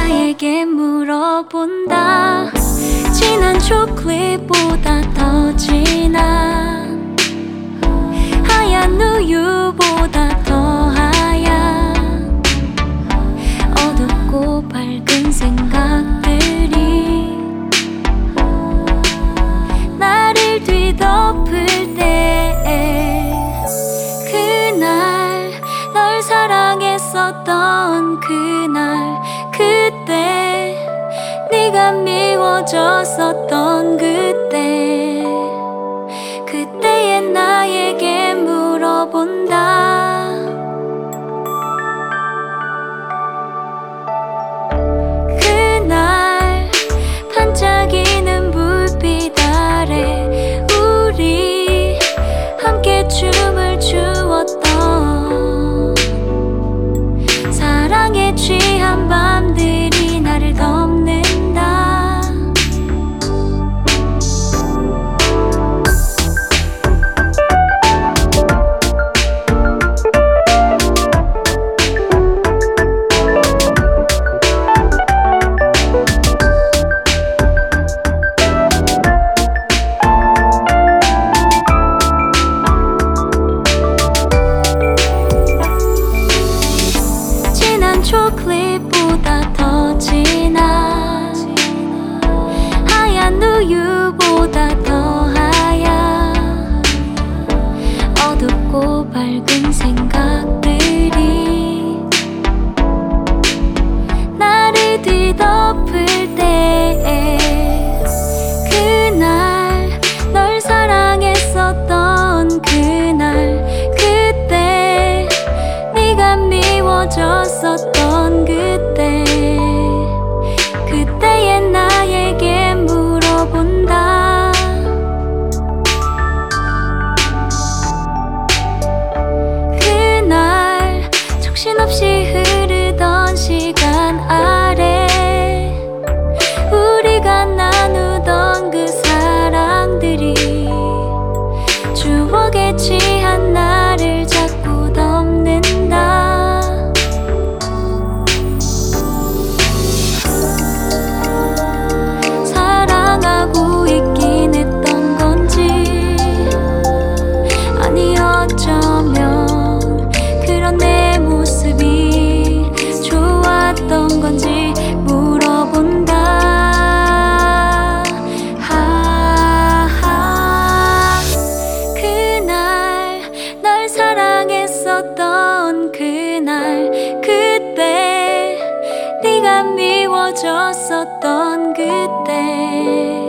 나에게 물어본다. 진한 초콜릿보다 더 진한 하얀 우유보다 더 하얀 어둡고 밝은 생각들이 나를 뒤덮을 때 그날 널 사랑했었던 그날 그때 네가 미워졌었던 그때 그때의 나에게 물어본다. 그날 반짝이는 불빛 아래 우리 함께 춤을 추었던 사랑에 취한 밤들이 나를 덮는다. 초콜릿보다 더 진한 하얀 우유보다 더 하얀 어둡고 밝은 생각들이 나를 뒤덮을 때 그날 널 사랑했었던 그날 그때 네가 미워졌었던 그때 그때의 나에게 물어본다. 그날 정신없이 흐르던 시간 아래 우리가 나누던 그 사랑들이 추억에 취한 나를 자꾸 덮는다. 사랑하고 있긴 했던 건지 아니 어쩌면 그런 내 모습이 좋았던 건지 물어본다. 하하 그날 널 사랑했었던 그날 그때 네가 미워졌었던 그때